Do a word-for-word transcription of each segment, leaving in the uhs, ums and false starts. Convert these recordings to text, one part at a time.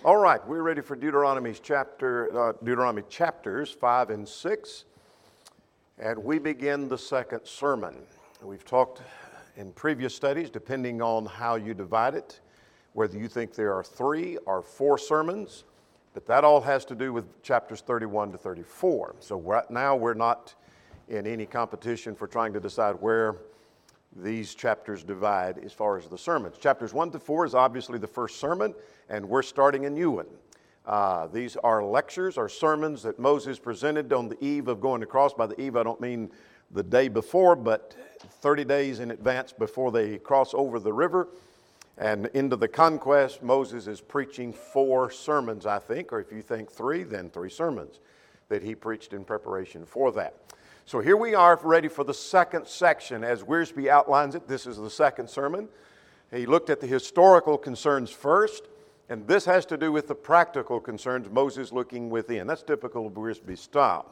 All right, we're ready for Deuteronomy's chapter, uh, Deuteronomy chapters five and six, and we begin the second sermon. We've talked in previous studies, depending on how you divide it, whether you think there are three or four sermons, but that all has to do with chapters thirty-one to thirty-four. So right now we're not in any competition for trying to decide where these chapters divide as far as the sermons. Chapters one to four is obviously the first sermon, and we're starting a new one. Uh, these are lectures or sermons that Moses presented on the eve of going across. By the eve, I don't mean the day before, but thirty days in advance before they cross over the river and into the conquest. Moses is preaching four sermons, I think, or if you think three, then three sermons that he preached in preparation for that. So here we are ready for the second section. As Wiersbe outlines it, this is the second sermon. He looked at the historical concerns first, and this has to do with the practical concerns, Moses looking within. That's typical of Wiersbe's style.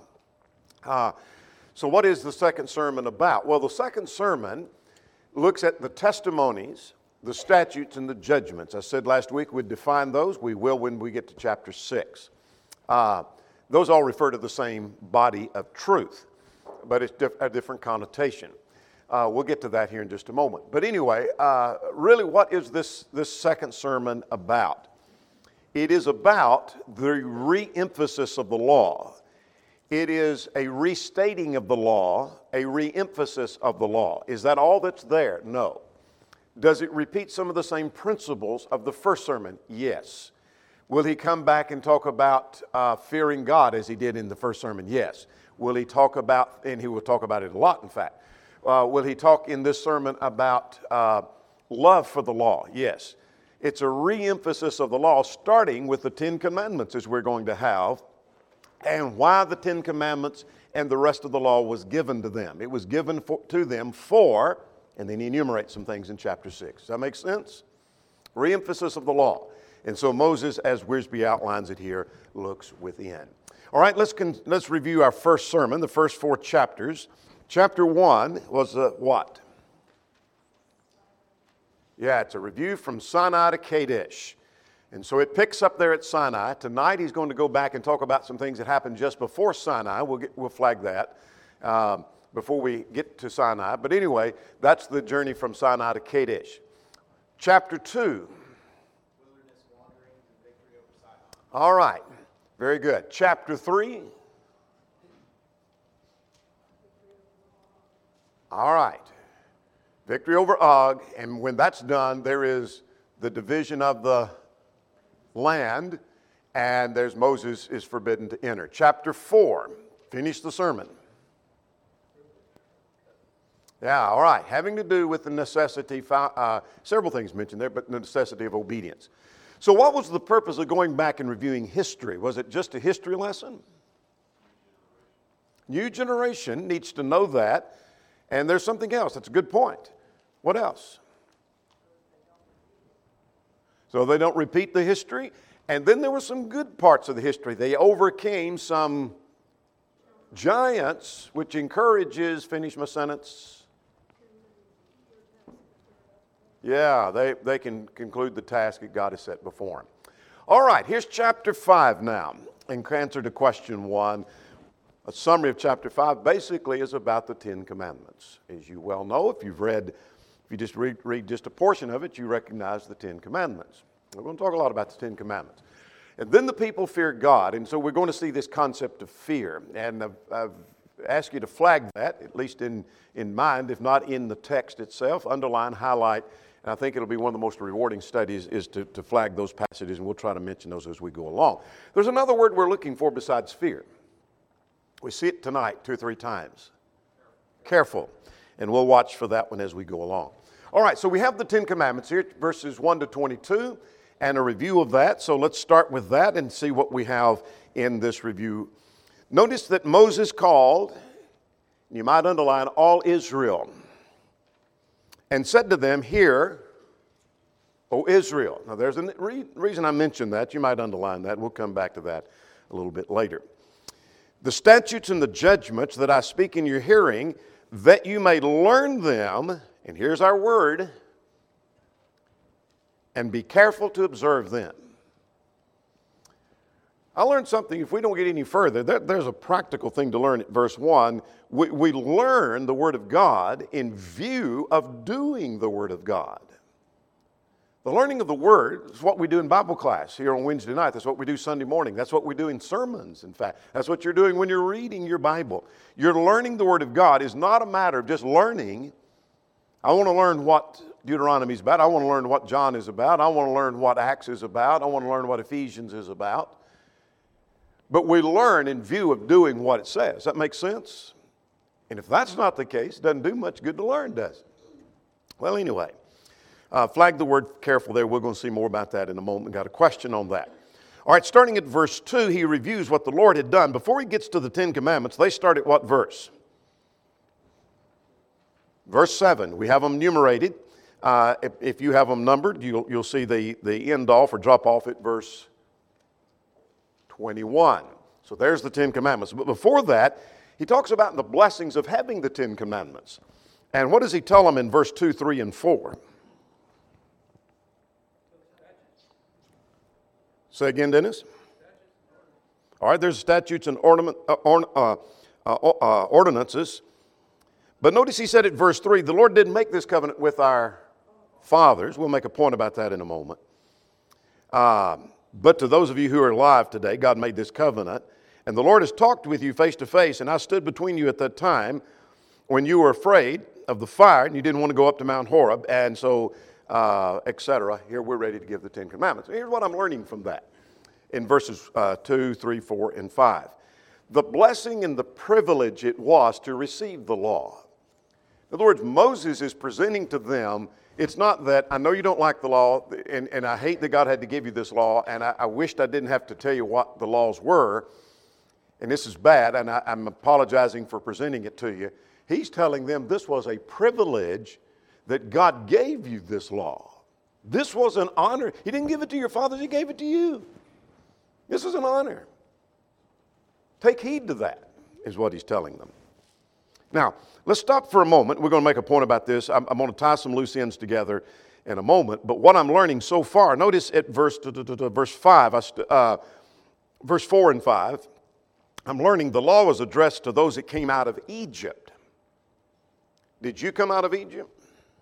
Uh, so what is the second sermon about? Well, the second sermon looks at the testimonies, the statutes, and the judgments. I said last week we'd define those. We will when we get to chapter six. Uh, those all refer to the same body of truth, but it's diff- a different connotation. Uh, we'll get to that here in just a moment. But anyway, uh, really what is this, this second sermon about? It is about the re-emphasis of the law. It is a restating of the law, a re-emphasis of the law. Is that all that's there? No. Does it repeat some of the same principles of the first sermon? Yes. Will he come back and talk about uh, fearing God as he did in the first sermon? Yes. Will he talk about, and he will talk about it a lot, in fact. Uh, will he talk in this sermon about uh, love for the law? Yes. It's a re-emphasis of the law, starting with the Ten Commandments, as we're going to have, and why the Ten Commandments and the rest of the law was given to them. It was given for, to them for, and then he enumerates some things in chapter six. Does that make sense? Re-emphasis of the law. And so Moses, as Wiersbe outlines it here, looks within. All right, let's con- let's review our first sermon, the first four chapters. Chapter one was uh, what? Yeah, it's a review from Sinai to Kadesh. And so it picks up there at Sinai. Tonight he's going to go back and talk about some things that happened just before Sinai. We'll get, we'll flag that um, before we get to Sinai. But anyway, that's the journey from Sinai to Kadesh. Chapter two. Wilderness wanderings and victory over Sinai. All right. Very good. Chapter three. All right. Victory over Og. And when that's done, there is the division of the land, and there's Moses is forbidden to enter. Chapter four. Finish the sermon. Yeah, all right. Having to do with the necessity, uh, several things mentioned there, but the necessity of obedience. So what was the purpose of going back and reviewing history? Was it just a history lesson? New generation needs to know that. And there's something else. That's a good point. What else? So they don't repeat the history. And then there were some good parts of the history. They overcame some giants, which encourages, finish my sentence. Yeah, they, they can conclude the task that God has set before them. All right, here's chapter five now. In answer to question one, a summary of chapter five basically is about the Ten Commandments. As you well know, if you've read, if you just read, read just a portion of it, you recognize the Ten Commandments. We're going to talk a lot about the Ten Commandments. And then the people feared God, and so we're going to see this concept of fear. And I've, I've asked you to flag that, at least in, in mind, if not in the text itself, underline, highlight. And I think it'll be one of the most rewarding studies is to, to flag those passages, and we'll try to mention those as we go along. There's another word we're looking for besides fear. We see it tonight two or three times. Careful. And we'll watch for that one as we go along. All right, so we have the Ten Commandments here, verses one to twenty-two, and a review of that. So let's start with that and see what we have in this review. Notice that Moses called, you might underline, all Israel, and said to them, "Hear, O Israel." Now there's a re- reason I mentioned that. You might underline that. We'll come back to that a little bit later. "The statutes and the judgments that I speak in your hearing, that you may learn them," and here's our word, "and be careful to observe them." I learned something. If we don't get any further, there, there's a practical thing to learn at verse one. We, we learn the Word of God in view of doing the Word of God. The learning of the Word is what we do in Bible class here on Wednesday night. That's what we do Sunday morning. That's what we do in sermons, in fact. That's what you're doing when you're reading your Bible. You're learning the Word of God is not a matter of just learning. I want to learn what Deuteronomy is about. I want to learn what John is about. I want to learn what Acts is about. I want to learn what Ephesians is about. But we learn in view of doing what it says. That makes sense? And if that's not the case, it doesn't do much good to learn, does it? Well, anyway, uh, flag the word careful there. We're going to see more about that in a moment. Got a question on that. All right, starting at verse two, he reviews what the Lord had done. Before he gets to the Ten Commandments, they start at what verse? Verse seven. We have them numerated. Uh, if, if you have them numbered, you'll, you'll see the, the end off or drop off at verse twenty-one. So there's the Ten Commandments. But before that, he talks about the blessings of having the Ten Commandments. And what does he tell them in verse two, three, and four? Say again, Dennis. All right, there's statutes and ornament, uh, or, uh, uh, uh, ordinances. But notice he said at verse three, the Lord didn't make this covenant with our fathers. We'll make a point about that in a moment. Um, But to those of you who are alive today, God made this covenant. And the Lord has talked with you face to face. And I stood between you at that time when you were afraid of the fire and you didn't want to go up to Mount Horeb. And so, uh, et cetera. Here we're ready to give the Ten Commandments. Here's what I'm learning from that in verses uh, two, three, four, and five. The blessing and the privilege it was to receive the law. In other words, Moses is presenting to them, it's not that, I know you don't like the law, and, and I hate that God had to give you this law, and I, I wished I didn't have to tell you what the laws were, and this is bad, and I, I'm apologizing for presenting it to you. He's telling them this was a privilege that God gave you this law. This was an honor. He didn't give it to your fathers, He gave it to you. This is an honor. Take heed to that, is what He's telling them. Now, let's stop for a moment. We're going to make a point about this. I'm, I'm going to tie some loose ends together in a moment. But what I'm learning so far, notice at verse verse five, uh, verse four and five, I'm learning the law was addressed to those that came out of Egypt. Did you come out of Egypt?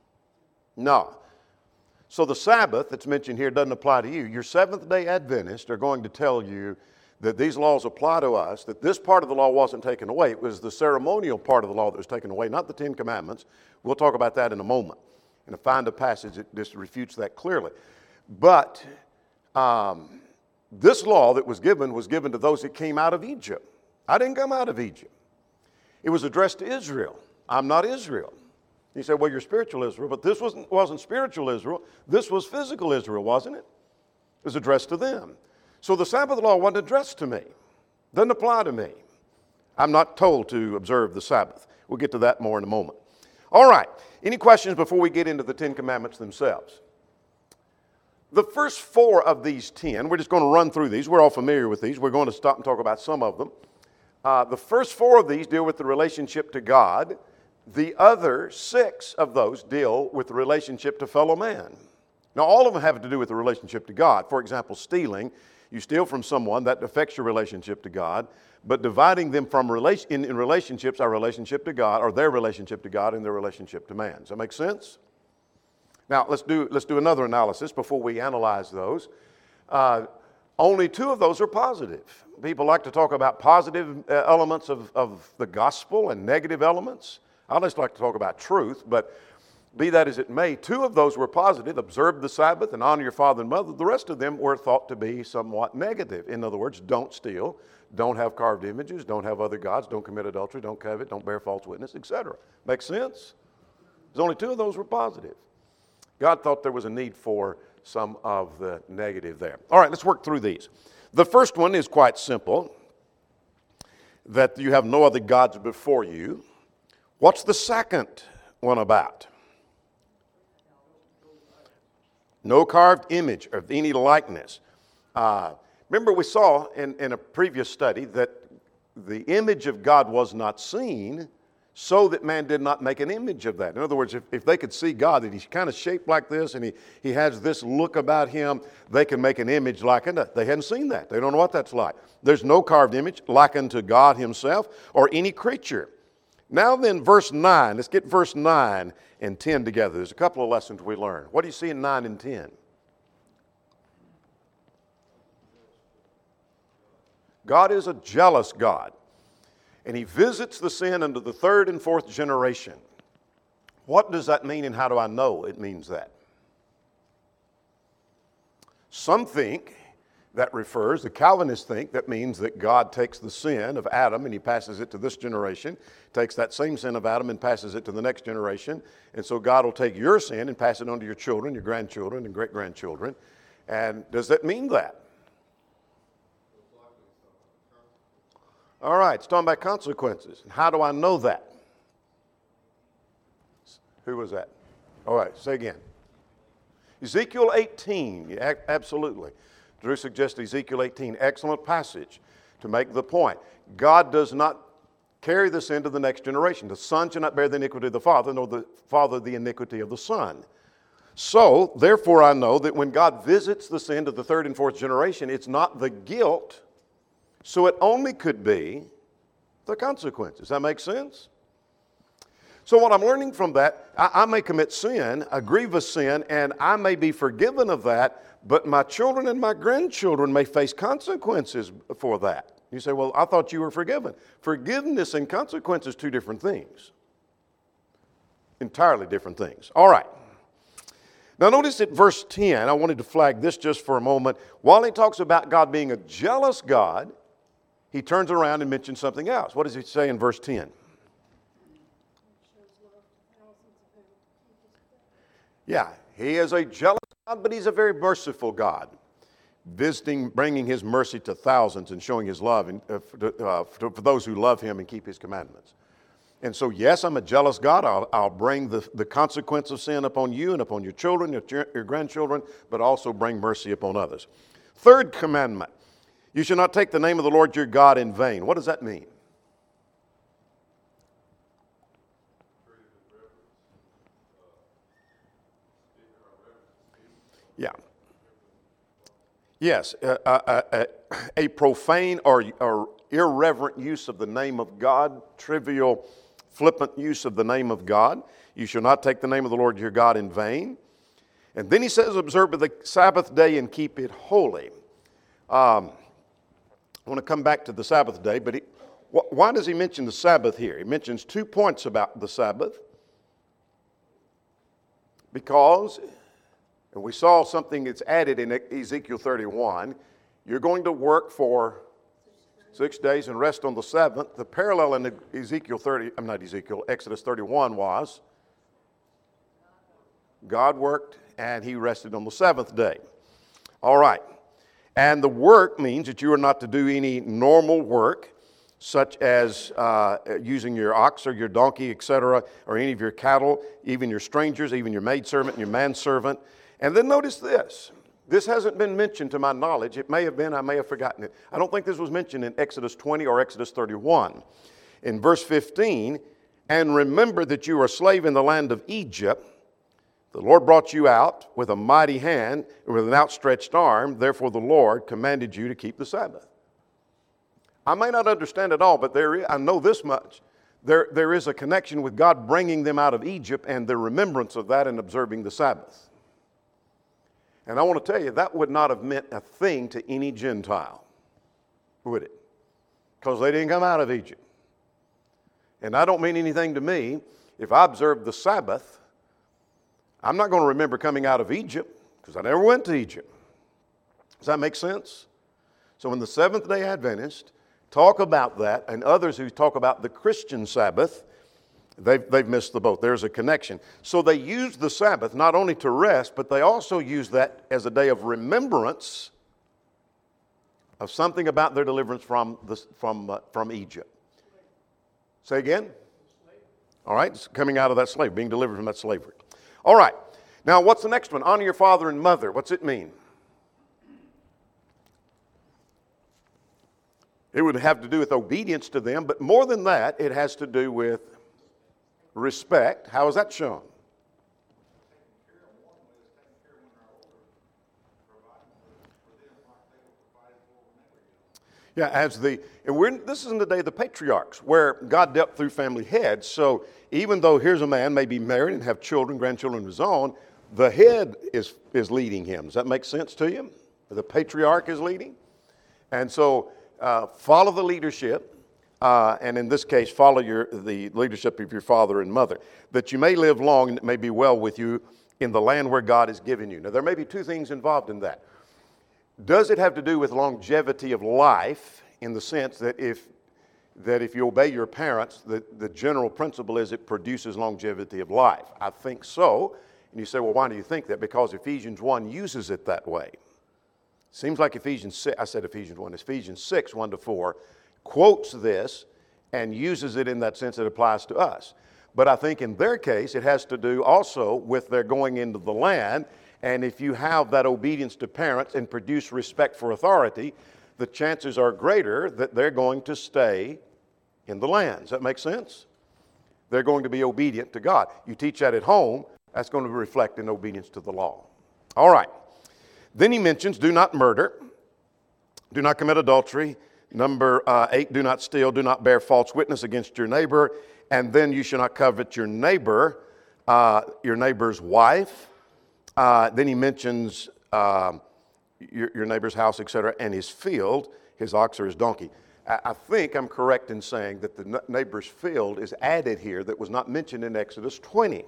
No. So the Sabbath that's mentioned here doesn't apply to you. Your Seventh-day Adventists are going to tell you that these laws apply to us, that this part of the law wasn't taken away. It was the ceremonial part of the law that was taken away, not the Ten Commandments. We'll talk about that in a moment. And to find a passage that just refutes that clearly. But um, this law that was given was given to those that came out of Egypt. I didn't come out of Egypt. It was addressed to Israel. I'm not Israel. You say, well, you're spiritual Israel, but this wasn't, wasn't spiritual Israel. This was physical Israel, wasn't it? It was addressed to them. So the Sabbath law wasn't addressed to me. Doesn't apply to me. I'm not told to observe the Sabbath. We'll get to that more in a moment. All right. Any questions before we get into the Ten Commandments themselves? The first four of these ten, we're just going to run through these. We're all familiar with these. We're going to stop and talk about some of them. Uh, the first four of these deal with the relationship to God. The other six of those deal with the relationship to fellow man. Now, all of them have to do with the relationship to God. For example, stealing. You steal from someone, that affects your relationship to God. But dividing them from relation, in, in relationships, our relationship to God, or their relationship to God and their relationship to man. Does that make sense? Now, let's do, let's do another analysis before we analyze those. Uh, only two of those are positive. People like to talk about positive uh, elements of, of the gospel and negative elements. I just like to talk about truth, but be that as it may, two of those were positive. Observe the Sabbath and honor your father and mother. The rest of them were thought to be somewhat negative. In other words, don't steal, don't have carved images, don't have other gods, don't commit adultery, don't covet, don't bear false witness, et cetera. Make sense? There's only two of those were positive. God thought there was a need for some of the negative there. All right, let's work through these. The first one is quite simple, that you have no other gods before you. What's the second one about? No carved image of any likeness. Uh, remember we saw in, in a previous study that the image of God was not seen, so that man did not make an image of that. In other words, if, if they could see God, that he's kind of shaped like this and he, he has this look about him, they can make an image like it. They hadn't seen that. They don't know what that's like. There's no carved image like unto God himself or any creature. Now then, verse nine. Let's get verse nine and ten together. There's a couple of lessons we learn. What do you see in nine and ten? God is a jealous God. And he visits the sin into the third and fourth generation. What does that mean and how do I know it means that? Some think that refers, the Calvinists think that means that God takes the sin of Adam and he passes it to this generation, takes that same sin of Adam and passes it to the next generation. And so God will take your sin and pass it on to your children, your grandchildren, and great-grandchildren. And does that mean that? All right, it's talking about consequences. And how do I know that? Who was that? All right, say again. Ezekiel eighteen, yeah, absolutely. Drew suggested Ezekiel eighteen, excellent passage to make the point. God does not carry the sin to the next generation. The son shall not bear the iniquity of the father, nor the father the iniquity of the son. So, therefore I know that when God visits the sin to the third and fourth generation, it's not the guilt. So it only could be the consequences. Does that make sense? So what I'm learning from that, I, I may commit sin, a grievous sin, and I may be forgiven of that, but my children and my grandchildren may face consequences for that. You say, well, I thought you were forgiven. Forgiveness and consequences, two different things. Entirely different things. All right. Now notice at verse ten, I wanted to flag this just for a moment. While he talks about God being a jealous God, he turns around and mentions something else. What does he say in verse ten? Yeah, he is a jealous God, but he's a very merciful God, visiting, bringing his mercy to thousands and showing his love in, uh, for, uh, for, for those who love him and keep his commandments. And so, yes, I'm a jealous God. I'll, I'll bring the, the consequence of sin upon you and upon your children, your, your grandchildren, but also bring mercy upon others. Third commandment, you shall not take the name of the Lord your God in vain. What does that mean? Yeah. Yes, uh, uh, uh, a profane or, or irreverent use of the name of God, trivial, flippant use of the name of God. You shall not take the name of the Lord your God in vain. And then he says, observe the Sabbath day and keep it holy. Um, I want to come back to the Sabbath day, but he, wh- why does he mention the Sabbath here? He mentions two points about the Sabbath. Because, and we saw something that's added in Ezekiel thirty-one, you're going to work for six days and rest on the seventh. The parallel in Ezekiel thirty, I'm not Ezekiel, Exodus thirty-one was, God worked and he rested on the seventh day. All right. And the work means that you are not to do any normal work, such as uh, using your ox or your donkey, et cetera, or any of your cattle, even your strangers, even your maidservant and your manservant. And then notice this. This hasn't been mentioned to my knowledge. It may have been, I may have forgotten it. I don't think this was mentioned in Exodus twenty or Exodus thirty-one. In verse fifteen, and remember that you are a slave in the land of Egypt. The Lord brought you out with a mighty hand, with an outstretched arm. Therefore the Lord commanded you to keep the Sabbath. I may not understand it all, but there is, I know this much. There, there is a connection with God bringing them out of Egypt and the remembrance of that and observing the Sabbath. And I want to tell you, that would not have meant a thing to any Gentile, would it? Because they didn't come out of Egypt. And I don't mean anything to me. If I observed the Sabbath, I'm not going to remember coming out of Egypt because I never went to Egypt. Does that make sense? So when the Seventh-day Adventists talk about that, and others who talk about the Christian Sabbath, they've, they've missed the boat. There's a connection. So they use the Sabbath not only to rest, but they also use that as a day of remembrance of something about their deliverance from, the, from, uh, from Egypt. Say again? All right, it's coming out of that slave, being delivered from that slavery. All right, now what's the next one? Honor your father and mother. What's it mean? It would have to do with obedience to them, but more than that, it has to do with respect. How is that shown? Yeah, as the, and we're, this is in the day of the patriarchs, where God dealt through family heads. So even though here's a man may be married and have children, grandchildren of his own, the head is, is leading him. Does that make sense to you? The patriarch is leading. And so uh, follow the leadership, uh, and in this case, follow your, the leadership of your father and mother, that you may live long and it may be well with you in the land where God has given you. Now, there may be two things involved in that. Does it have to do with longevity of life, in the sense that if that if you obey your parents, the, the general principle is it produces longevity of life? I think so. And you say, well, why do you think that? Because Ephesians one uses it that way. Seems like Ephesians six, I said Ephesians one, Ephesians six, one to four, quotes this and uses it in that sense it applies to us. But I think in their case, it has to do also with their going into the land. And if you have that obedience to parents and produce respect for authority, the chances are greater that they're going to stay in the land. Does that make sense? They're going to be obedient to God. You teach that at home, that's going to reflect in obedience to the law. All right. Then he mentions, do not murder, do not commit adultery. Number uh, eight, do not steal, do not bear false witness against your neighbor. And then you shall not covet your neighbor, uh, your neighbor's wife. Uh, then he mentions uh, your, your neighbor's house, et cetera, and his field, his ox or his donkey. I, I think I'm correct in saying that the neighbor's field is added here that was not mentioned in Exodus twenty.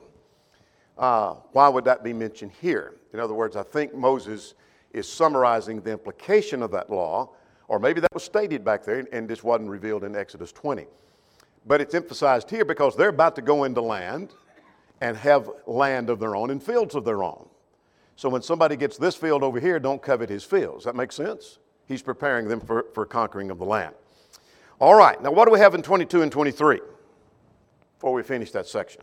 Uh, why would that be mentioned here? In other words, I think Moses is summarizing the implication of that law, or maybe that was stated back there and this wasn't revealed in Exodus twenty. But it's emphasized here because they're about to go into land and have land of their own and fields of their own. So when somebody gets this field over here, don't covet his field. Does that make sense? He's preparing them for, for conquering of the land. All right, now what do we have in twenty-two and twenty-three before we finish that section?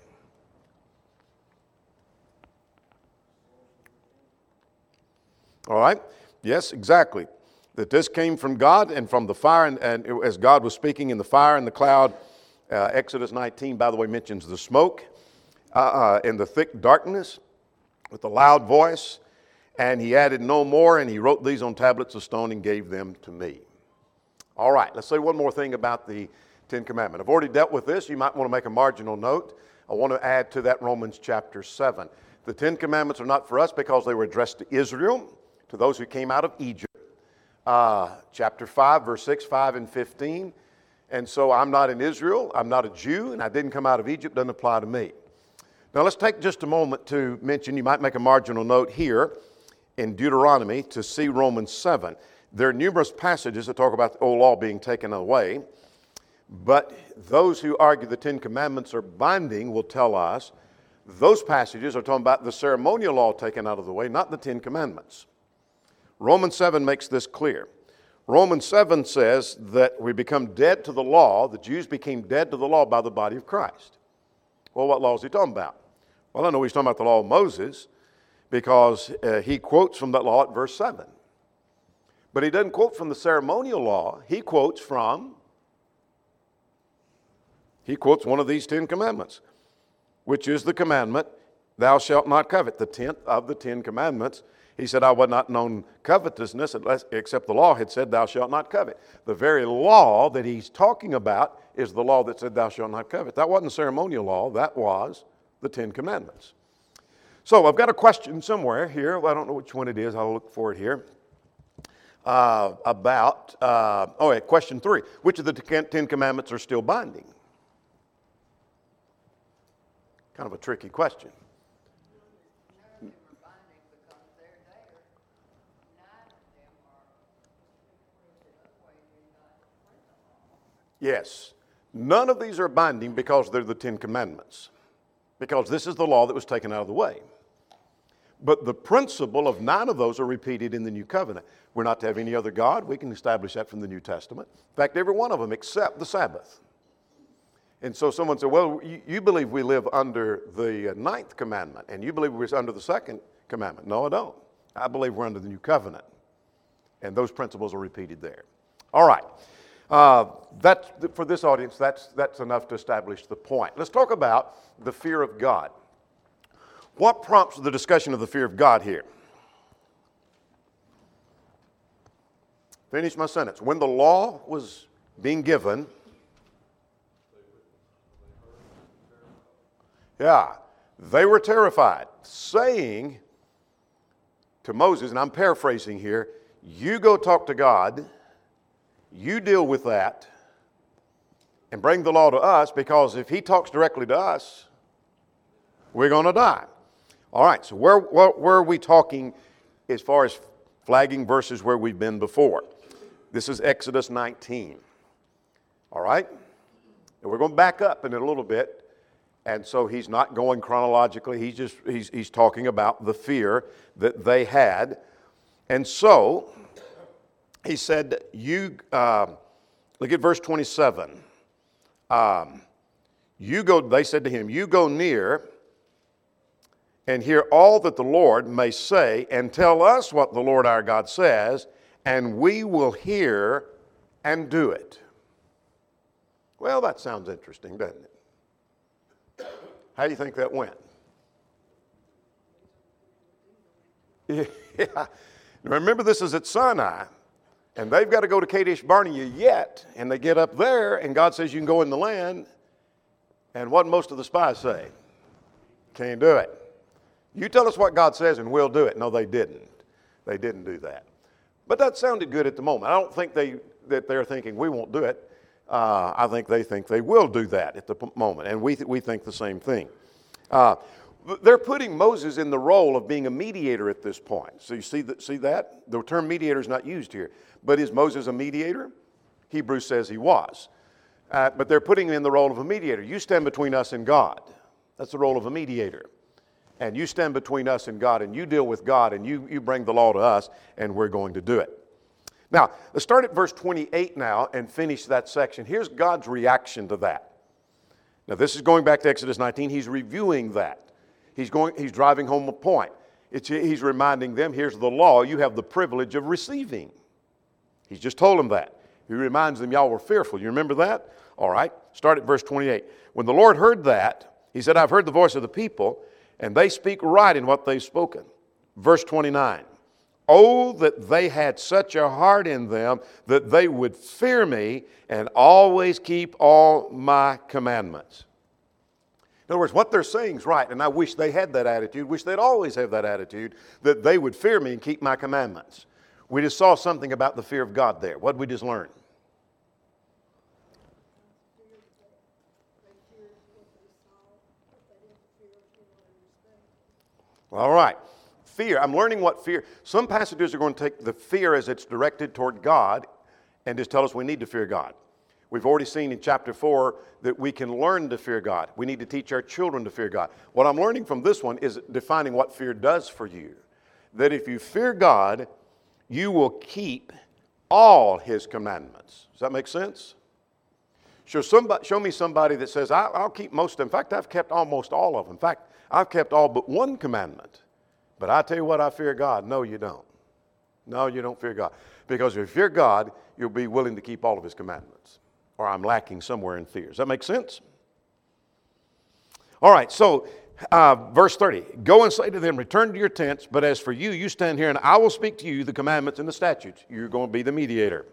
All right, yes, exactly. That this came from God and from the fire, and, and as God was speaking in the fire and the cloud, uh, Exodus nineteen, by the way, mentions the smoke uh, uh, and the thick darkness, with a loud voice, and he added no more, and he wrote these on tablets of stone and gave them to me. All right, let's say one more thing about the Ten Commandments. I've already dealt with this. You might want to make a marginal note. I want to add to that Romans chapter seven. The Ten Commandments are not for us because they were addressed to Israel, to those who came out of Egypt. Uh, chapter five, verse six, five, and fifteen. And so I'm not in Israel, I'm not a Jew, and I didn't come out of Egypt, doesn't apply to me. Now let's take just a moment to mention, you might make a marginal note here in Deuteronomy to see Romans seven. There are numerous passages that talk about the old law being taken away, but those who argue the Ten Commandments are binding will tell us those passages are talking about the ceremonial law taken out of the way, not the Ten Commandments. Romans seven makes this clear. Romans seven says that we become dead to the law, the Jews became dead to the law by the body of Christ. Well, what law is he talking about? Well, I know he's talking about the law of Moses because uh, he quotes from that law at verse seven. But he doesn't quote from the ceremonial law. He quotes from, he quotes one of these Ten Commandments, which is the commandment, thou shalt not covet, the tenth of the Ten Commandments. He said, I would not known covetousness unless, except the law had said, thou shalt not covet. The very law that he's talking about is the law that said, thou shalt not covet. That wasn't ceremonial law. That was the Ten Commandments. So I've got a question somewhere here. Well, I don't know which one it is. I'll look for it here. Uh, about, uh, oh yeah, question three. Which of the Ten Commandments are still binding? Kind of a tricky question. Yes. None of these are binding because they're the Ten Commandments. Because this is the law that was taken out of the way. But the principle of nine of those are repeated in the New Covenant. We're not to have any other God. We can establish that from the New Testament. In fact, every one of them except the Sabbath. And so someone said, well, you, you believe we live under the ninth commandment, and you believe we're under the second commandment. No, I don't. I believe we're under the New Covenant. And those principles are repeated there. All right. Uh, that's, for this audience, that's, that's enough to establish the point. Let's talk about the fear of God. What prompts the discussion of the fear of God here? Finish my sentence. When the law was being given, yeah, they were terrified, saying to Moses, and I'm paraphrasing here, you go talk to God, you deal with that, and bring the law to us, because if he talks directly to us, we're going to die. All right, so where, where, where are we talking as far as flagging verses where we've been before? This is Exodus nineteen. All right? And we're going to back up in it a little bit. And so he's not going chronologically. He's just he's, he's talking about the fear that they had. And so he said, you, uh, look at verse twenty-seven. Um, you go, they said to him, you go near and hear all that the Lord may say, and tell us what the Lord our God says, and we will hear and do it. Well, that sounds interesting, doesn't it? How do you think that went? Yeah. Remember, this is at Sinai, and they've got to go to Kadesh Barnea yet, and they get up there, and God says you can go in the land, and what most of the spies say? Can't do it. You tell us what God says, and we'll do it. No, they didn't. They didn't do that. But that sounded good at the moment. I don't think they that they're thinking we won't do it. Uh, I think they think they will do that at the moment, and we th- we think the same thing. Uh, they're putting Moses in the role of being a mediator at this point. So you see that? See that? The term mediator is not used here. But is Moses a mediator? Hebrews says he was. Uh, but they're putting him in the role of a mediator. You stand between us and God. That's the role of a mediator. And you stand between us and God, and you deal with God, and you, you bring the law to us, and we're going to do it. Now, let's start at verse twenty-eight now and finish that section. Here's God's reaction to that. Now, this is going back to Exodus nineteen. He's reviewing that. He's going. He's driving home a point. It's, he's reminding them, here's the law you have the privilege of receiving. He's just told them that. He reminds them, y'all were fearful. You remember that? All right, start at verse twenty-eight. When the Lord heard that, he said, I've heard the voice of the people, and they speak right in what they've spoken. Verse twenty-nine. Oh, that they had such a heart in them that they would fear me and always keep all my commandments. In other words, what they're saying is right, and I wish they had that attitude, wish they'd always have that attitude, that they would fear me and keep my commandments. We just saw something about the fear of God there. What did we just learn? All right. Fear. I'm learning what fear. Some passages are going to take the fear as it's directed toward God and just tell us we need to fear God. We've already seen in chapter four that we can learn to fear God. We need to teach our children to fear God. What I'm learning from this one is defining what fear does for you. That if you fear God, you will keep all His commandments. Does that make sense? Show, somebody, show me somebody that says, I'll, I'll keep most of them. In fact, I've kept almost all of them. In fact, I've kept all but one commandment. But I tell you what, I fear God. No, you don't. No, you don't fear God. Because if you fear God, you'll be willing to keep all of His commandments. Or I'm lacking somewhere in fear. Does that make sense? All right, so uh, verse thirty. Go and say to them, return to your tents, but as for you, you stand here, and I will speak to you the commandments and the statutes. You're going to be the mediator.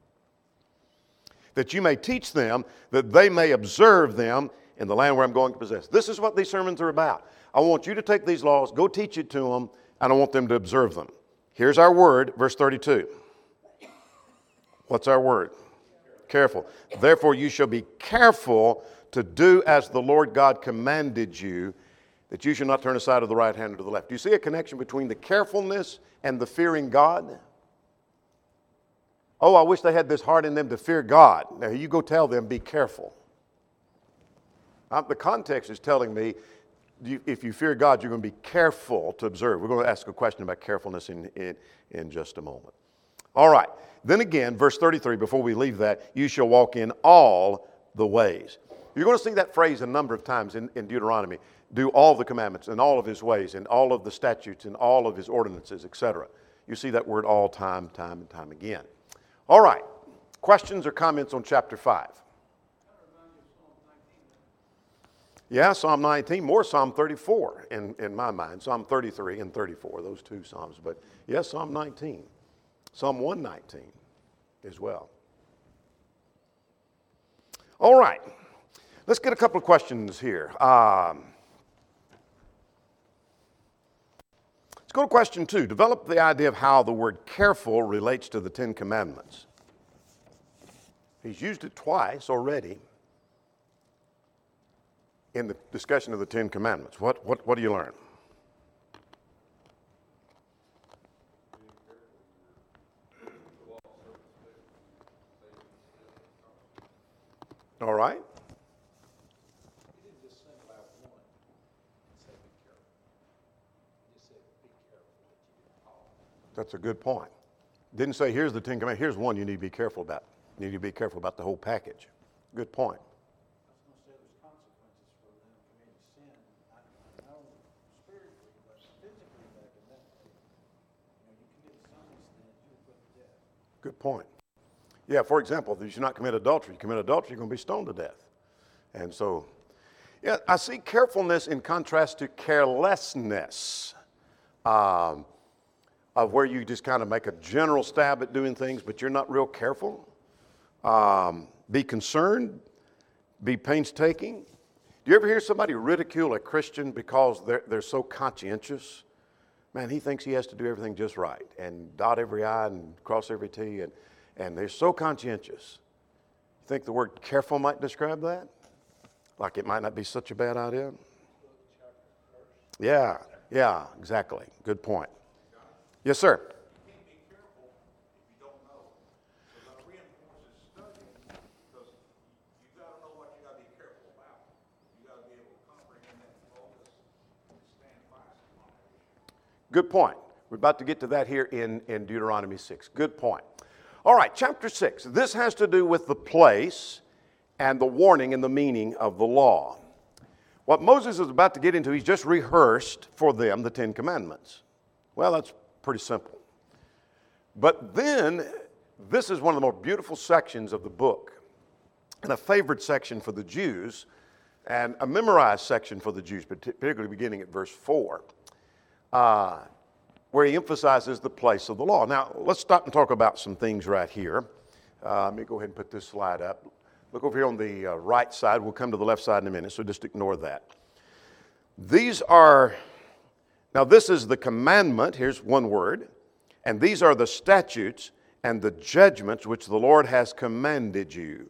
That you may teach them, that they may observe them in the land where I'm going to possess. This is what these sermons are about. I want you to take these laws, go teach it to them, and I want them to observe them. Here's our word, verse thirty-two. What's our word? Careful. Therefore you shall be careful to do as the Lord God commanded you, that you should not turn aside to the right hand or to the left. Do you see a connection between the carefulness and the fearing God? Oh, I wish they had this heart in them to fear God. Now you go tell them, be careful. Uh, the context is telling me, you, if you fear God, you're going to be careful to observe. We're going to ask a question about carefulness in, in, in just a moment. All right. Then again, verse thirty-three, before we leave that, you shall walk in all the ways. You're going to see that phrase a number of times in, in Deuteronomy. Do all the commandments and all of His ways and all of the statutes and all of His ordinances, et cetera. You see that word all time, time and time again. All right. Questions or comments on chapter five? Yeah, Psalm nineteen, more Psalm thirty-four in, in my mind. Psalm thirty-three and thirty-four, those two Psalms. But yes, Psalm nineteen. Psalm one nineteen as well. All right, let's get a couple of questions here. Um, let's go to question two. Develop the idea of how the word careful relates to the Ten Commandments. He's used it twice already in the discussion of the Ten Commandments. What, what, what do you learn? All right. He didn't just single out one and say, be careful. He just said, be careful that you didn't follow. That's a good point. Didn't say, here's the Ten Commandments. Here's one you need to be careful about. You need to be careful about the whole package. Good point. I was going to say there's consequences for them committing sin. I, I know spiritually, but physically back in that day, you know, you commit some of these things, you were put to death. Good point. Yeah, for example, if you should not commit adultery. You commit adultery, you're going to be stoned to death. And so, yeah, I see carefulness in contrast to carelessness, um, of where you just kind of make a general stab at doing things, but you're not real careful. Um, be concerned, be painstaking. Do you ever hear somebody ridicule a Christian because they're, they're so conscientious? Man, he thinks he has to do everything just right and dot every I and cross every T, and, and they're so conscientious. You think the word careful might describe that? Like it might not be such a bad idea? Yeah, yeah, exactly. Good point. Yes, sir. You can't be careful if you don't know. So that reinforces studying because you got to know what you got to be careful about. You got to be able to comprehend that focus and stand fast on that issue. Good point. We're about to get to that here in, in Deuteronomy six. Good point. All right, chapter six. This has to do with the place and the warning and the meaning of the law. What Moses is about to get into, he's just rehearsed for them the Ten Commandments. Well, that's pretty simple. But then, this is one of the more beautiful sections of the book, and a favorite section for the Jews, and a memorized section for the Jews, particularly beginning at verse four, uh, where he emphasizes the place of the law. Now, let's stop and talk about some things right here. Uh, let me go ahead and put this slide up. Look over here on the uh, right side. We'll come to the left side in a minute, so just ignore that. These are... Now, this is the commandment, here's one word, and these are the statutes and the judgments which the Lord has commanded you.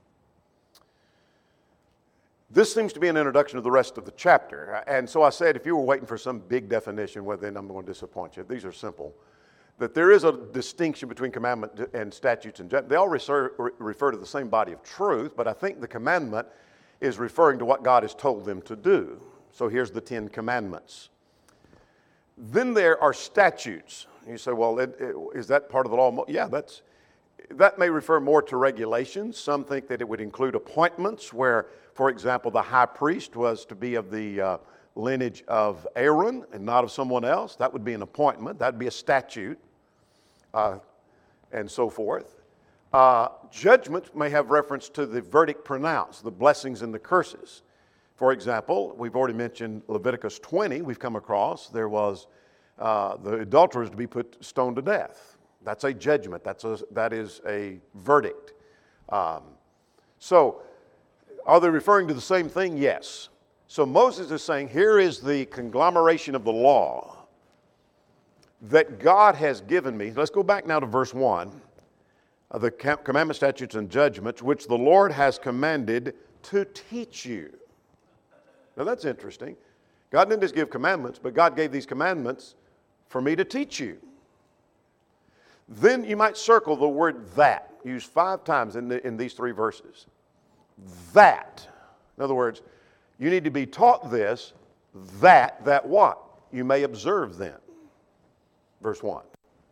This seems to be an introduction to the rest of the chapter. And so I said, if you were waiting for some big definition, well, then I'm going to disappoint you. These are simple. That there is a distinction between commandment and statutes and judgments. They all refer, refer to the same body of truth, but I think the commandment is referring to what God has told them to do. So here's the Ten Commandments. Then there are statutes. You say, well, it, it, is that part of the law? Yeah, that's, that may refer more to regulations. Some think that it would include appointments where, for example, the high priest was to be of the uh, lineage of Aaron and not of someone else. That would be an appointment. That would be a statute, uh, and so forth. Uh, judgment may have reference to the verdict pronounced, the blessings and the curses. For example, we've already mentioned Leviticus twenty, we've come across. There was uh, the adulterers to be put stoned to death. That's a judgment. That's a, that is a verdict. Um, so, are they referring to the same thing? Yes. So Moses is saying, here is the conglomeration of the law that God has given me. Let's go back now to verse one. Of the commandments, statutes, and judgments, which the Lord has commanded to teach you. Now that's interesting. God didn't just give commandments, but God gave these commandments for me to teach you. Then you might circle the word that, used five times in, the, in these three verses. That. In other words, you need to be taught this, that, that what? You may observe them. Verse one.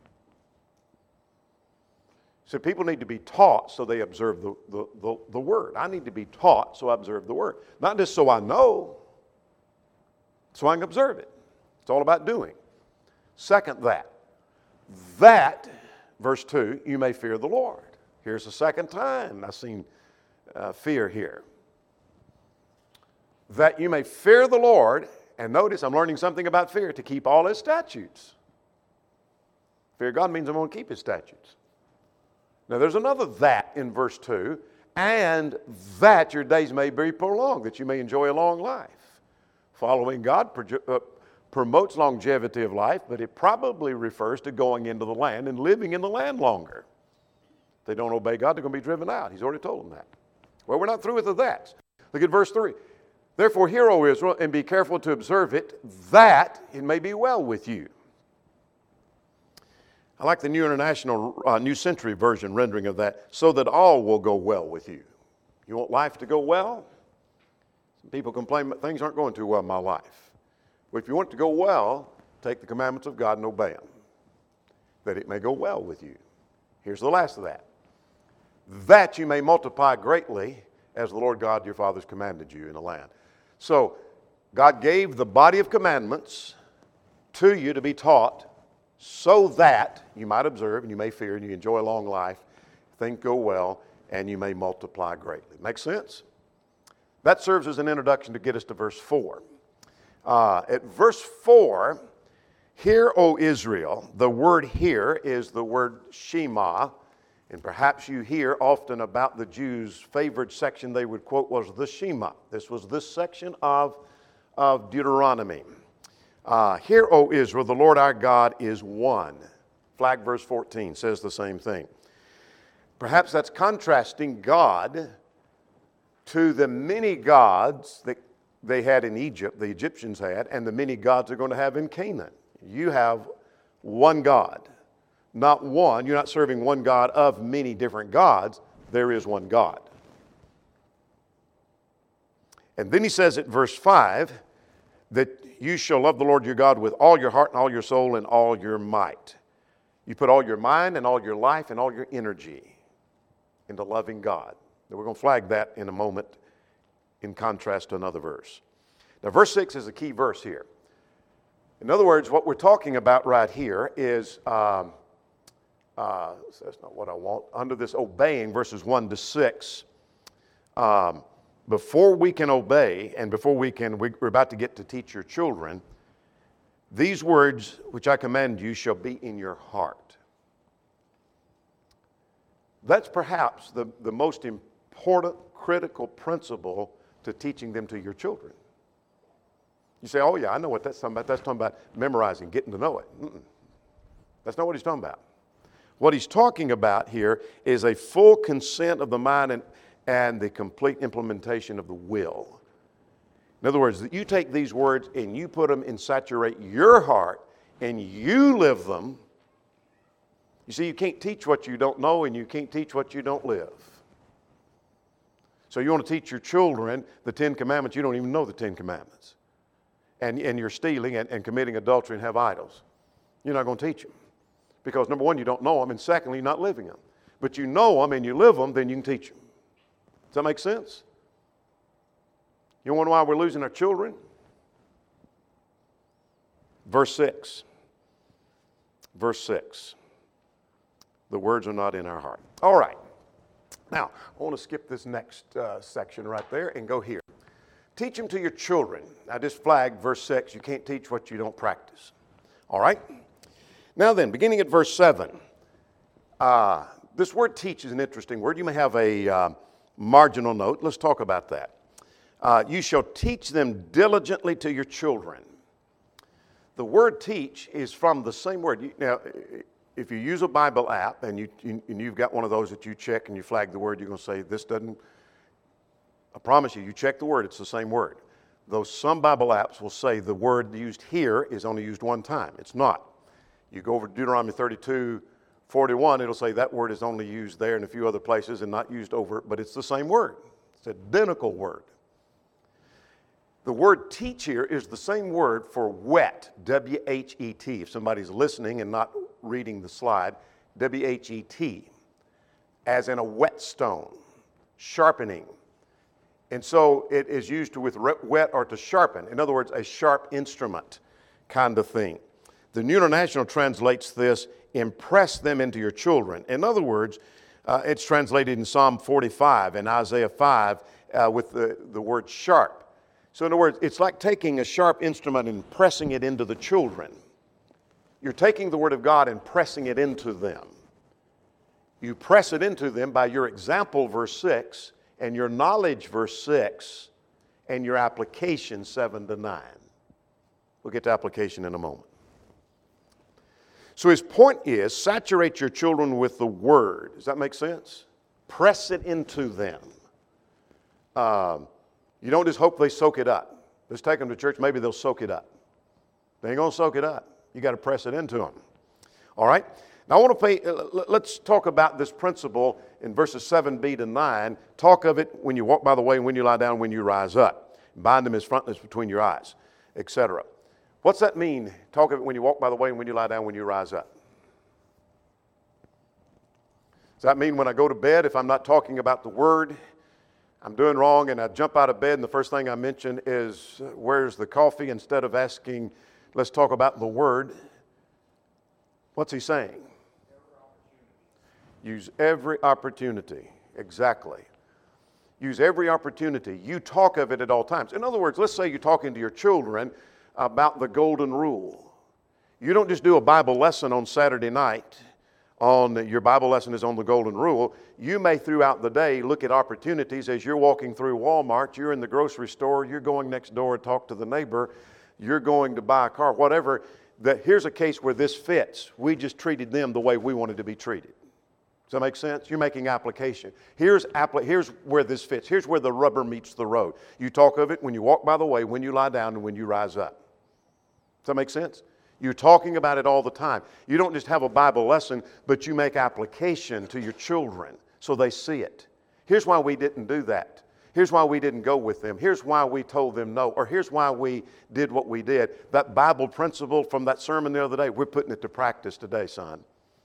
So people need to be taught so they observe the, the, the, the word. I need to be taught so I observe the word. Not just so I know, so I can observe it. It's all about doing. Second, that. That, verse two, you may fear the Lord. Here's the second time I've seen uh, fear here. That you may fear the Lord, and notice I'm learning something about fear, to keep all his statutes. Fear God means I'm going to keep his statutes. Now there's another that in verse two, and that your days may be prolonged, that you may enjoy a long life. Following God pro- uh, promotes longevity of life, but it probably refers to going into the land and living in the land longer. If they don't obey God, they're going to be driven out. He's already told them that. Well, we're not through with the that. Look at verse three. Therefore hear, O Israel, and be careful to observe it, that it may be well with you. I like the New International, uh, New Century Version rendering of that, so that all will go well with you. You want life to go well? Some people complain that things aren't going too well in my life. Well, if you want it to go well, take the commandments of God and obey them, that it may go well with you. Here's the last of that. That you may multiply greatly, as the Lord God your fathers commanded you in the land. So, God gave the body of commandments to you to be taught, so that you might observe and you may fear and you enjoy a long life, things go well, and you may multiply greatly. Make sense? That serves as an introduction to get us to verse four. Uh, at verse four, hear, O Israel, the word hear is the word Shema, and perhaps you hear often about the Jews' favorite section they would quote was the Shema. This was this section of, of Deuteronomy. Uh, Hear, O Israel, the Lord our God is one. Flag verse fourteen says the same thing. Perhaps that's contrasting God to the many gods that they had in Egypt, the Egyptians had, and the many gods they're going to have in Canaan. You have one God. Not one, you're not serving one God of many different gods. There is one God. And then he says at verse five, that you shall love the Lord your God with all your heart and all your soul and all your might. You put all your mind and all your life and all your energy into loving God. Now we're going to flag that in a moment in contrast to another verse. Now verse six is a key verse here. In other words, what we're talking about right here is, um, uh, that's not what I want, under this obeying, verses one to six, um, before we can obey and before we can, we're about to get to teach your children, these words which I command you shall be in your heart. That's perhaps the, the most important, critical principle to teaching them to your children. You say, oh yeah, I know what that's talking about. That's talking about memorizing, getting to know it. Mm-mm. That's not what he's talking about. What he's talking about here is a full consent of the mind and and the complete implementation of the will. In other words, that you take these words and you put them and saturate your heart and you live them. You see, you can't teach what you don't know and you can't teach what you don't live. So you want to teach your children the Ten Commandments, you don't even know the Ten Commandments. And, and you're stealing and, and committing adultery and have idols. You're not going to teach them. Because number one, you don't know them, and secondly, you're not living them. But you know them and you live them, then you can teach them. Does that make sense? You wonder why we're losing our children? Verse six. Verse six. The words are not in our heart. All right. Now, I want to skip this next uh, section right there and go here. Teach them to your children. I just flagged verse six. You can't teach what you don't practice. All right? Now then, beginning at verse seven. Uh, this word teach is an interesting word. You may have a... Uh, marginal note. Let's talk about that. Uh, you shall teach them diligently to your children. The word teach is from the same word. You, now, if you use a Bible app and, you, you, and you've got one of those that you check and you flag the word, you're going to say, this doesn't, I promise you, you check the word, it's the same word. Though some Bible apps will say the word used here is only used one time. It's not. You go over to Deuteronomy thirty-two, forty-one, it'll say that word is only used there and a few other places and not used over, but it's the same word. It's an identical word. The word teach here is the same word for whet, W H E T. If somebody's listening and not reading the slide, W H E T, as in a whetstone, sharpening. And so it is used to with whet or to sharpen. In other words, a sharp instrument kind of thing. The New International translates this, impress them into your children. In other words, Uh, it's translated in Psalm forty-five and Isaiah five uh, with the, the word sharp. So in other words, it's like taking a sharp instrument and pressing it into the children. You're taking the Word of God and pressing it into them. You press it into them by your example, verse six, and your knowledge, verse six, and your application, seven to nine. We'll get to application in a moment. So his point is, saturate your children with the Word. Does that make sense? Press it into them. Um, you don't just hope they soak it up. Let's take them to church, maybe they'll soak it up. They ain't going to soak it up. You got to press it into them. All right? Now I want to pay, let's talk about this principle in verses seven b to nine. Talk of it when you walk by the way, when you lie down, when you rise up. Bind them as frontlets between your eyes, et cetera. What's that mean? Talk of it when you walk by the way and when you lie down, when you rise up. Does that mean when I go to bed, if I'm not talking about the Word, I'm doing wrong and I jump out of bed and the first thing I mention is, where's the coffee, instead of asking, let's talk about the Word? What's he saying? Use every opportunity. Exactly. Use every opportunity. You talk of it at all times. In other words, let's say you're talking to your children about the golden rule. You don't just do a Bible lesson on Saturday night. On your Bible lesson is on the golden rule. You may throughout the day look at opportunities as you're walking through Walmart, you're in the grocery store, you're going next door to talk to the neighbor, you're going to buy a car, whatever. That here's a case where this fits. We just treated them the way we wanted to be treated. Does that make sense? You're making application. Here's, appli- here's where this fits. Here's where the rubber meets the road. You talk of it when you walk by the way, when you lie down, and when you rise up. Does that make sense? You're talking about it all the time. You don't just have a Bible lesson, but you make application to your children so they see it. Here's why we didn't do that. Here's why we didn't go with them. Here's why we told them no. Or here's why we did what we did. That Bible principle from that sermon the other day, we're putting it to practice today, son.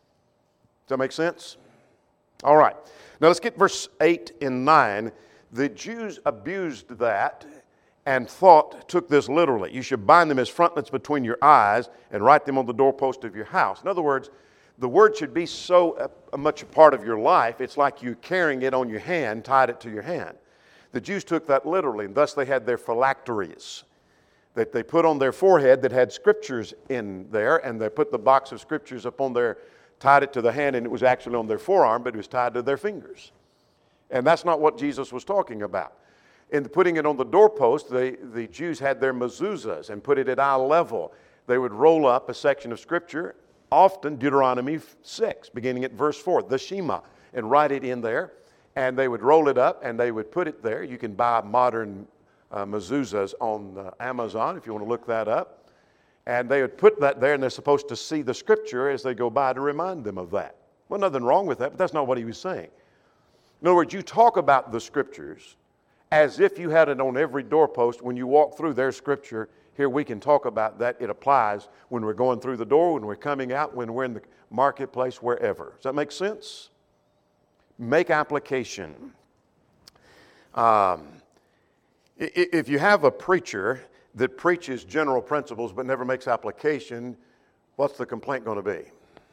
Does that make sense? All right. Now let's get verse eight and nine. The Jews abused that and thought, took this literally. You should bind them as frontlets between your eyes and write them on the doorpost of your house. In other words, the Word should be so uh, much a part of your life, it's like you carrying it on your hand, tied it to your hand. The Jews took that literally, and thus they had their phylacteries that they put on their forehead that had scriptures in there, and they put the box of scriptures up on their, tied it to the hand, and it was actually on their forearm, but it was tied to their fingers. And that's not what Jesus was talking about. In putting it on the doorpost, the, the Jews had their mezuzahs and put it at eye level. They would roll up a section of scripture, often Deuteronomy six, beginning at verse four, the Shema, and write it in there. And they would roll it up and they would put it there. You can buy modern uh, mezuzahs on uh, Amazon if you want to look that up. And they would put that there, and they're supposed to see the scripture as they go by to remind them of that. Well, nothing wrong with that, but that's not what he was saying. In other words, you talk about the scriptures as if you had it on every doorpost. When you walk through their scripture, here we can talk about that. It applies when we're going through the door, when we're coming out, when we're in the marketplace, wherever. Does that make sense? Make application. Um, if you have a preacher that preaches general principles but never makes application, what's the complaint going to be?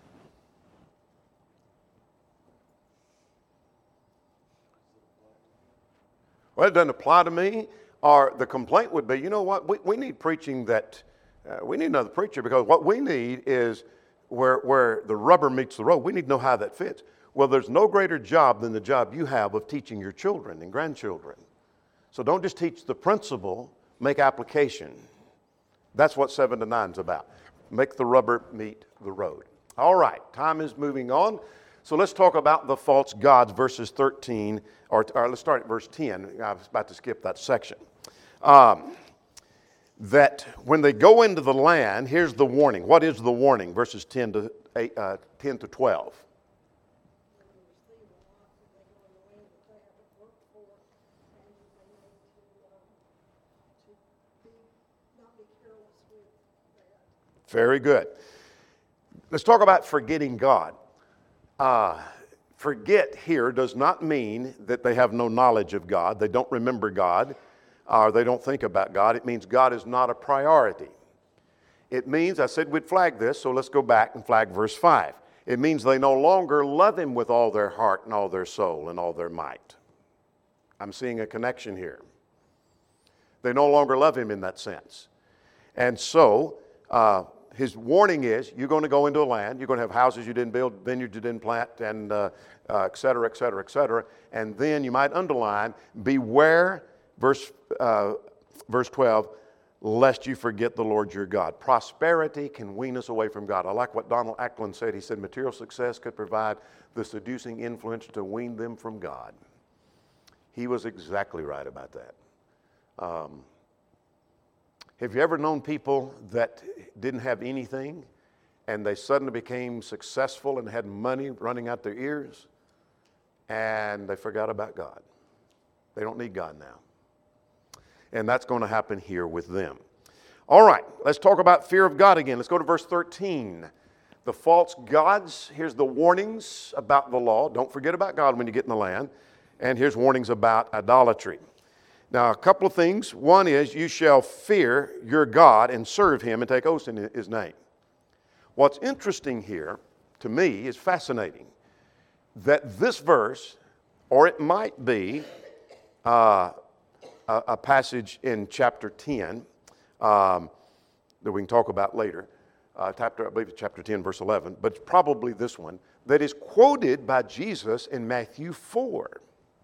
Well, it doesn't apply to me. Or the complaint would be, you know what, we, we need preaching that, uh, we need another preacher, because what we need is where, where the rubber meets the road. We need to know how that fits. Well, there's no greater job than the job you have of teaching your children and grandchildren. So don't just teach the principle, make application. That's what seven to nine is about. Make the rubber meet the road. All right, time is moving on. So let's talk about the false gods, verses thirteen, or, or let's start at verse ten. I was about to skip that section. Um, that when they go into the land, here's the warning. What is the warning? Verses ten to eight, uh, ten to twelve. Very good. Let's talk about forgetting God. Uh, forget here does not mean that they have no knowledge of God, they don't remember God, or they don't think about God. It means God is not a priority. It means, I said we'd flag this, so let's go back and flag verse five. It means they no longer love him with all their heart and all their soul and all their might. I'm seeing a connection here. They no longer love him in that sense. And so, uh, his warning is, you're going to go into a land, you're going to have houses you didn't build, vineyards you didn't plant, and uh, uh, et cetera, et cetera, et cetera. And then you might underline, beware, verse, uh, verse twelve, lest you forget the Lord your God. Prosperity can wean us away from God. I like what Donald Ackland said. He said material success could provide the seducing influence to wean them from God. He was exactly right about that. Um, have you ever known people that didn't have anything and they suddenly became successful and had money running out their ears and they forgot about God? They don't need God now. And that's going to happen here with them. All right, let's talk about fear of God again. Let's go to verse thirteen. The false gods, here's the warnings about the law. Don't forget about God when you get in the land. And here's warnings about idolatry. Now, a couple of things. One is, you shall fear your God and serve him and take oaths in his name. What's interesting here, to me, is fascinating, that this verse, or it might be uh, a, a passage in chapter ten um, that we can talk about later, uh, chapter, I believe it's chapter ten, verse eleven, but it's probably this one, that is quoted by Jesus in Matthew four.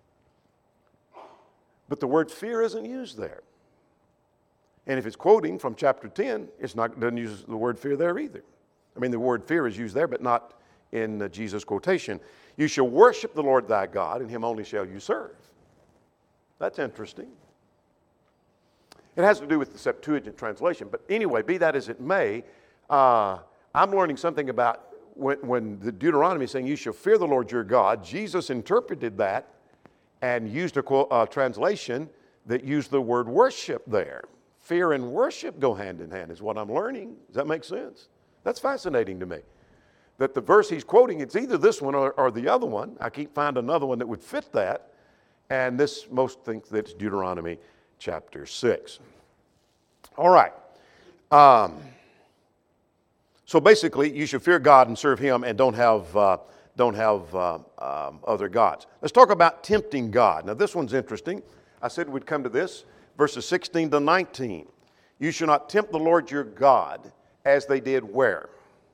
But the word fear isn't used there. And if it's quoting from chapter ten, it's not doesn't use the word fear there either. I mean, the word fear is used there, but not in uh, Jesus' quotation. You shall worship the Lord thy God, and him only shall you serve. That's interesting. It has to do with the Septuagint translation. But anyway, be that as it may, uh, I'm learning something about when, when the Deuteronomy is saying, you shall fear the Lord your God. Jesus interpreted that and used a quote, uh, translation that used the word worship there. Fear and worship go hand in hand is what I'm learning. Does that make sense? That's fascinating to me. That the verse he's quoting, it's either this one or, or the other one. I keep finding another one that would fit that. And this, most think that it's Deuteronomy chapter six. All right. Um, so basically, you should fear God and serve him and don't have... Uh, don't have uh, um, other gods. Let's talk about tempting God. Now this one's interesting. I said we'd come to this. Verses sixteen to nineteen. You shall not tempt the Lord your God as they did where?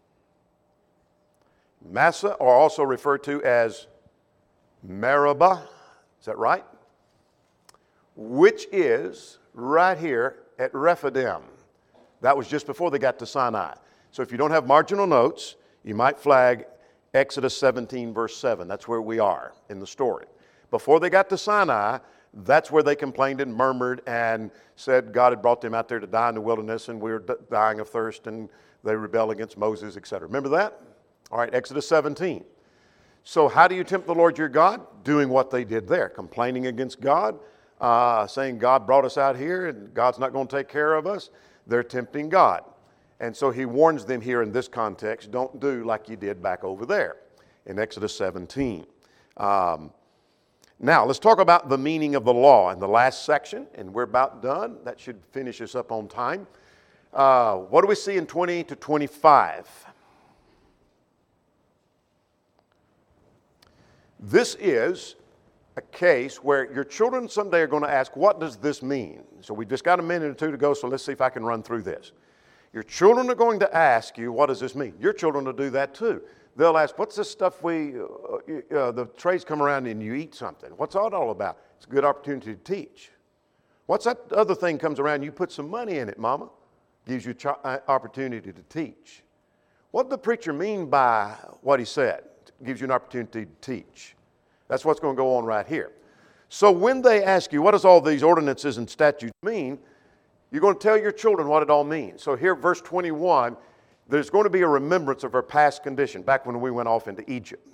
Massa, or also referred to as Meribah. Is that right? Which is right here at Rephidim. That was just before they got to Sinai. So if you don't have marginal notes, you might flag Exodus seventeen, verse seven. That's where we are in the story. Before they got to Sinai, that's where they complained and murmured and said God had brought them out there to die in the wilderness and we were d- dying of thirst and they rebelled against Moses, et cetera. Remember that? All right, Exodus seventeen. So how do you tempt the Lord your God? Doing what they did there, complaining against God, uh, saying God brought us out here and God's not going to take care of us. They're tempting God. And so he warns them here in this context, don't do like you did back over there in Exodus seventeen. Um, now, let's talk about the meaning of the law in the last section, and we're about done. That should finish us up on time. Uh, what do we see in twenty to twenty-five? This is a case where your children someday are going to ask, what does this mean? So we've just got a minute or two to go, so let's see if I can run through this. Your children are going to ask you, what does this mean? Your children will do that too. They'll ask, what's this stuff we, uh, uh, the trays come around and you eat something. What's that all about? It's a good opportunity to teach. What's that other thing comes around and you put some money in it, mama? Gives you an opportunity to teach. What did the preacher mean by what he said? Gives you an opportunity to teach. That's what's going to go on right here. So when they ask you, what does all these ordinances and statutes mean? You're going to tell your children what it all means. So here, verse twenty-one, there's going to be a remembrance of our past condition back when we went off into Egypt.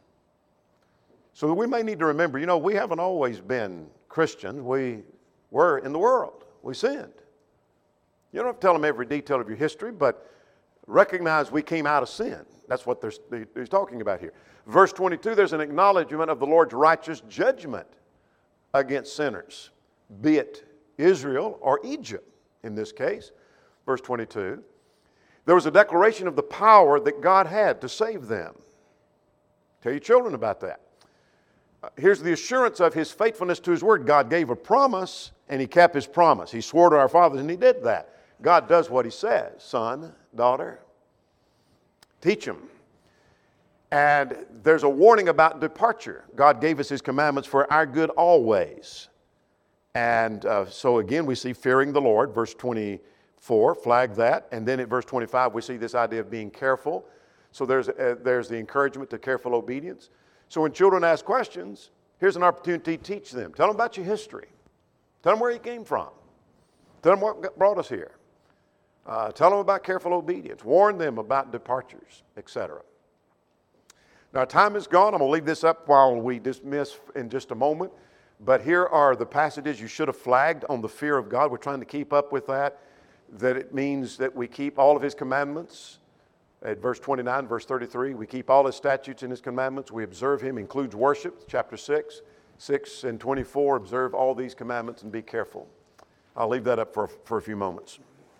So we may need to remember, you know, we haven't always been Christians. We were in the world. We sinned. You don't have to tell them every detail of your history, but recognize we came out of sin. That's what he's talking about here. Verse twenty-two, there's an acknowledgement of the Lord's righteous judgment against sinners, be it Israel or Egypt in this case. Verse twenty-two, There was a declaration of the power that God had to save them. Tell your children about that. Uh, here's the assurance of his faithfulness to his word. God gave a promise, and he kept his promise. He swore to our fathers, and he did that. God does what he says. Son, daughter, teach them. And there's a warning about departure. God gave us his commandments for our good always. And uh, so again, we see fearing the Lord, verse twenty-four, flag that. And then at verse twenty-five, we see this idea of being careful. So there's, uh, there's the encouragement to careful obedience. So when children ask questions, here's an opportunity to teach them. Tell them about your history. Tell them where you came from. Tell them what brought us here. Uh, tell them about careful obedience. Warn them about departures, et cetera. Now, time is gone. I'm going to leave this up while we dismiss in just a moment. But here are the passages you should have flagged on the fear of God. We're trying to keep up with that. That it means that we keep all of his commandments. At verse twenty-nine, verse thirty-three, we keep all his statutes and his commandments. We observe him, includes worship, chapter six. six and twenty-four, observe all these commandments and be careful. I'll leave that up for, for a few moments.